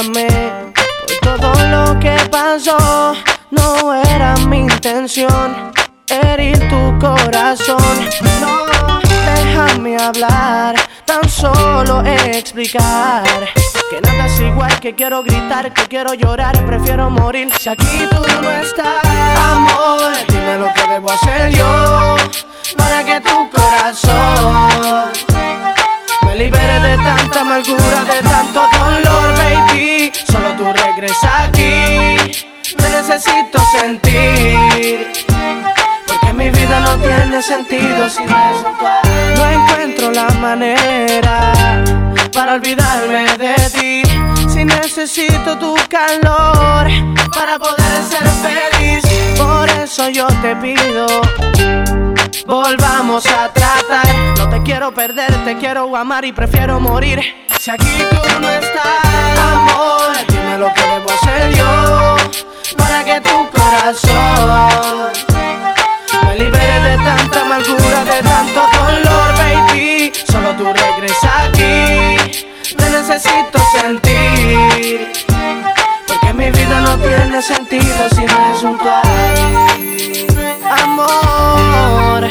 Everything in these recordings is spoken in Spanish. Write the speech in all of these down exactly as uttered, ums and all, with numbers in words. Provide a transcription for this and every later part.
perdóname por todo lo que pasó. No era mi intención herir tu corazón. No, déjame hablar, tan solo explicar que nada es igual, que quiero gritar, que quiero llorar, prefiero morir si aquí tú no estás. Amor, dime lo que debo hacer yo para que tu corazón me libere de tanta amargura, de tanto dolor, baby. Solo tú regresa aquí, te necesito sentir, porque mi vida no tiene sentido sin eso. No encuentro la manera para olvidarme de ti. Si necesito tu calor para poder ser feliz, por eso yo te pido, volvamos a tratar. No te quiero perder, te quiero amar y prefiero morir si aquí tú no estás. Amor, dime lo que debo hacer yo para que tu corazón me libere de tanta amargura, de tanto dolor, baby. Solo tú regresa aquí, te necesito sentir, porque mi vida no tiene sentido si no es junto a ti. Amor,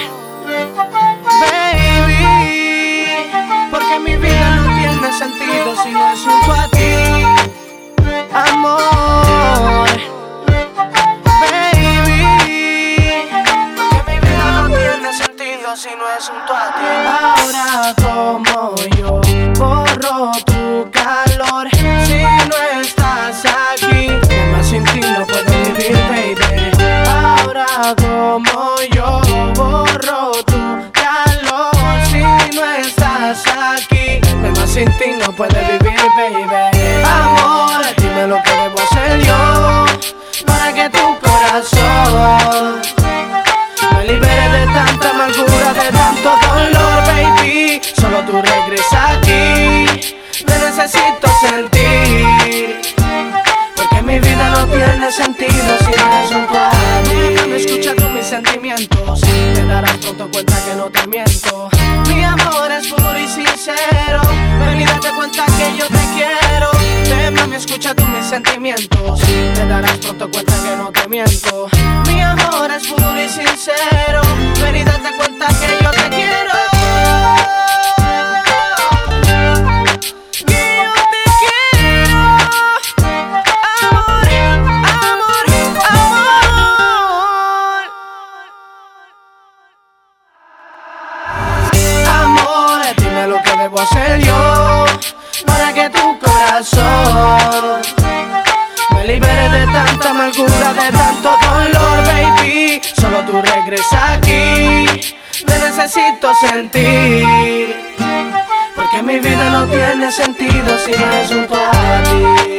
baby, porque mi vida no tiene sentido si no es junto a ti. Amor, baby, porque mi vida no tiene sentido si no es junto a ti. Ahora como yo borro tu calor si no estás aquí, más sin ti no puedo vivir, baby. Ahora como yo borro tu calor si no estás aquí, más sin ti no puedo vivir, baby. Amor, dime lo que debo hacer yo para que tu corazón me libere de tanta amargura, de tanto dolor, baby. Solo tú regresa aquí, te necesito sentir, porque mi vida no tiene sentido si no es junto a ti. Déjame escuchar con mis sentimientos, te darás pronto cuenta que no te miento. Mi amor es puro y sincero, ven y date cuenta que yo te quiero. Déjame escuchar con mis sentimientos, te darás pronto cuenta que no te miento. Mi amor es puro y sincero, ven y date cuenta que yo te quiero. Debo hacer yo para que tu corazón me libere de tanta amargura, de tanto dolor, baby. Solo tú regresa aquí, te necesito sentir, porque mi vida no tiene sentido si no es junto a ti.